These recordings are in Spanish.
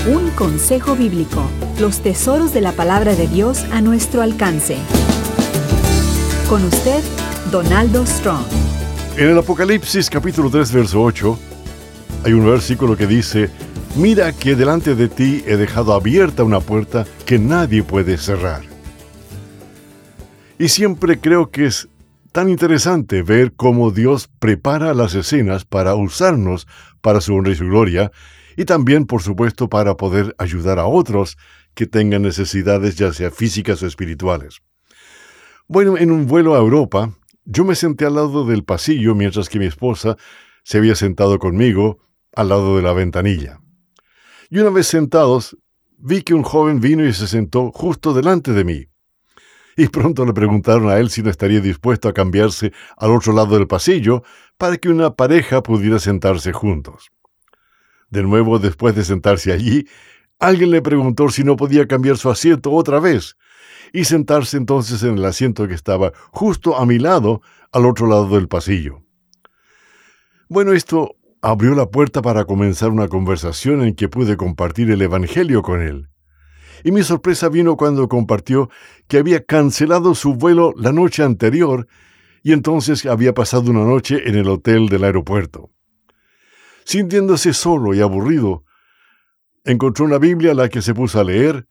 Un consejo bíblico. Los tesoros de la palabra de Dios a nuestro alcance. Con usted, Donaldo Strong. En el Apocalipsis capítulo 3, verso 8, hay un versículo que dice: mira que delante de ti he dejado abierta una puerta que nadie puede cerrar. Y siempre creo que es tan interesante ver cómo Dios prepara las escenas para usarnos para su honra y su gloria, y también, por supuesto, para poder ayudar a otros que tengan necesidades, ya sea físicas o espirituales. Bueno, en un vuelo a Europa, yo me senté al lado del pasillo mientras que mi esposa se había sentado conmigo al lado de la ventanilla. Y una vez sentados, vi que un joven vino y se sentó justo delante de mí. Y pronto le preguntaron a él si no estaría dispuesto a cambiarse al otro lado del pasillo para que una pareja pudiera sentarse juntos. De nuevo, después de sentarse allí, alguien le preguntó si no podía cambiar su asiento otra vez y sentarse entonces en el asiento que estaba justo a mi lado, al otro lado del pasillo. Bueno, esto abrió la puerta para comenzar una conversación en que pude compartir el Evangelio con él. Y mi sorpresa vino cuando compartió que había cancelado su vuelo la noche anterior y entonces había pasado una noche en el hotel del aeropuerto. Sintiéndose solo y aburrido, encontró una Biblia a la que se puso a leer,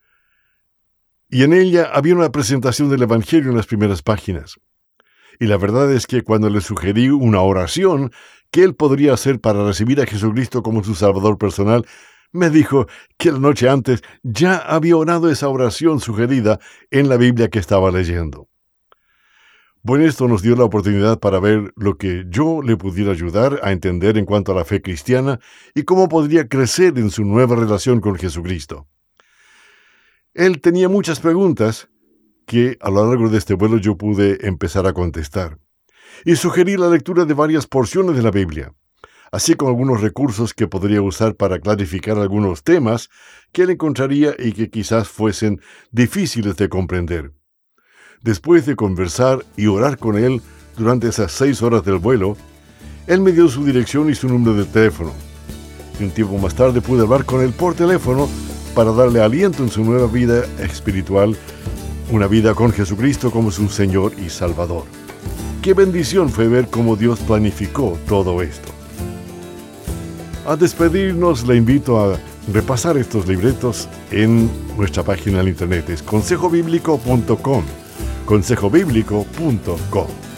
y en ella había una presentación del Evangelio en las primeras páginas. Y la verdad es que cuando le sugerí una oración que él podría hacer para recibir a Jesucristo como su Salvador personal, me dijo que la noche antes ya había orado esa oración sugerida en la Biblia que estaba leyendo. Bueno, esto nos dio la oportunidad para ver lo que yo le pudiera ayudar a entender en cuanto a la fe cristiana y cómo podría crecer en su nueva relación con Jesucristo. Él tenía muchas preguntas que a lo largo de este vuelo yo pude empezar a contestar. Y sugerí la lectura de varias porciones de la Biblia, así como algunos recursos que podría usar para clarificar algunos temas que él encontraría y que quizás fuesen difíciles de comprender. Después de conversar y orar con él durante esas 6 horas del vuelo, él me dio su dirección y su número de teléfono. Y un tiempo más tarde pude hablar con él por teléfono para darle aliento en su nueva vida espiritual, una vida con Jesucristo como su Señor y Salvador. Qué bendición fue ver cómo Dios planificó todo esto. A despedirnos, le invito a repasar estos libretos en nuestra página en internet. Es consejobiblico.com. consejobiblico.com.